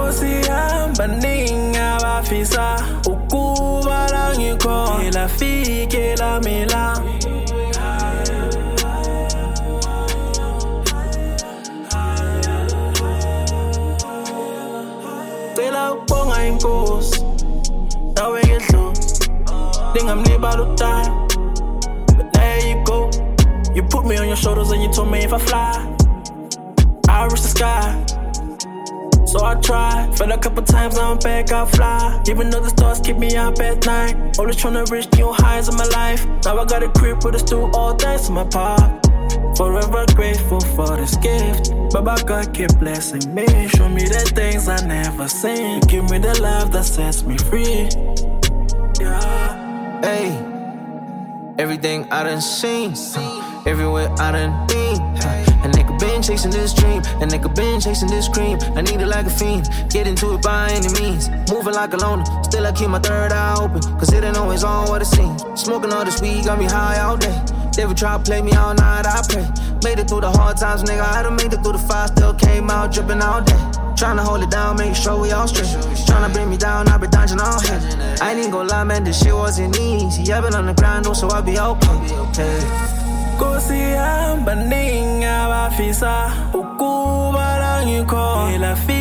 Kosi baningi abafisa ukuba la ngikho elafike lamela Cela ukubonga inkosi nawe ngedlo Ningamlibala utime But there you go You put me on your shoulders and you told me if I fly I reach the sky So I tried, fell a couple times, I'm back, I fly Even though the stars keep me up at night Always tryna reach new highs in my life Now I got a crib with a stool, all thanks to my pop Forever grateful for this gift Baba God keep blessing me Show me the things I never seen Give me the love that sets me free Yeah Hey, everything I done seen Everywhere I done been A nigga been chasing this dream A nigga been chasing this cream I need it like a fiend Get into it by any means Moving like a loner Still I keep my third eye open Cause it ain't always on what it seems Smoking all this weed got me high all day Never try to play me all night, I pray Made it through the hard times, nigga I done made it through the fire Still came out dripping all day Tryna hold it down, make sure we all straight Tryna bring me down, I be dodging all hate I ain't even gon' lie, man, this shit wasn't easy I've been on the grind, though, so I'll be okay Kosi baningi abafisa ukuba la ngikho elafika